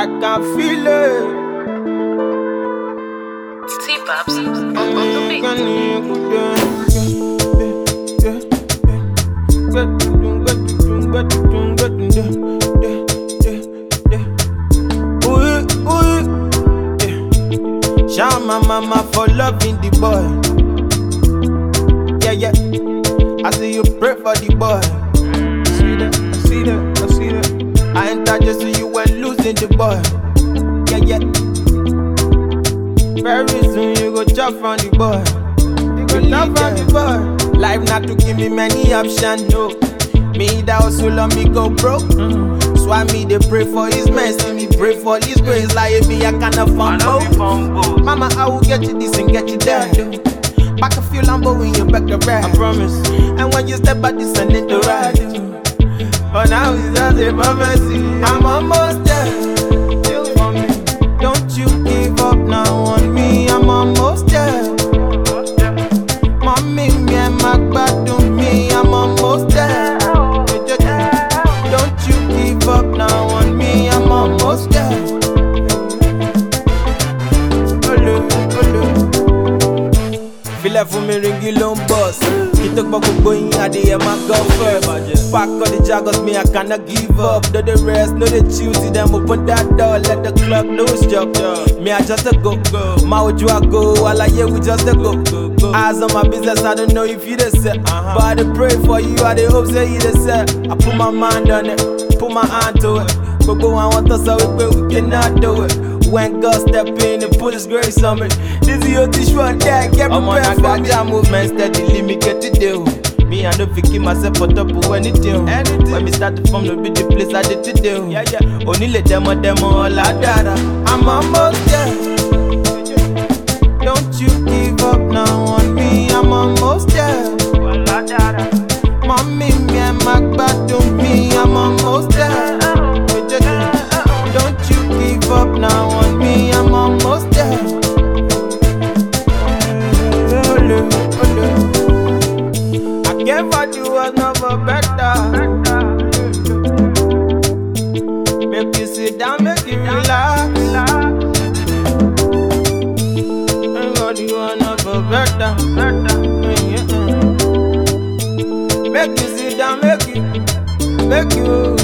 I can feel it. T-Pops on the beat. Shout my mama for loving the boy. Yeah, yeah. I say you pray for the boy. See that, I see that, I see that. I enter just so you were losing the boy. Yeah, yeah. Very soon you go chop from the boy. You go chop from the boy. Life not to give me many options, no. Me that also love me go broke. So I me they pray for his mercy, me pray for his grace. Like me I cannot fumble. Mama I will get you this and get you that. Back a few Lambo when you back the ride. I promise. And when you step out this and in the ride. But now it's just a prophecy. I'm almost there. You for me. Don't you give up now on me. I'm almost there. Mommy, me and my bad to me. I'm almost there. Don't you give up now on me. I'm almost there. Feel like for me ringy long boss. He talk about going at the end my go first. Pack all the joggers, me I cannot give up. Do the rest, no the duty, them open that door. Let the clock lose job. Me I just a go. My would you a go, all I hear we just a go. Eyes on my business, I don't know if you the set. But I dey pray for you, I dey hope say you the set. I put my mind on it, put my hand to it. But go and want us so we cannot do it. When God step in and put his grace on me. This is your dish one day, get prepared for me. I'm movement steadily, me get to do. Me, I don't think myself for top of anything. When me start to form, no be the place I did to do. Yeah, yeah. Only let them all I dada. I'm almost there. Don't you give up now on me. I'm almost there. Mommy, me and my bad to me. I'm almost there. Don't you give up now on me. I'm almost there. I can't find you another better. Make you sit down, make you relax. I got you another better. Make you sit down, make you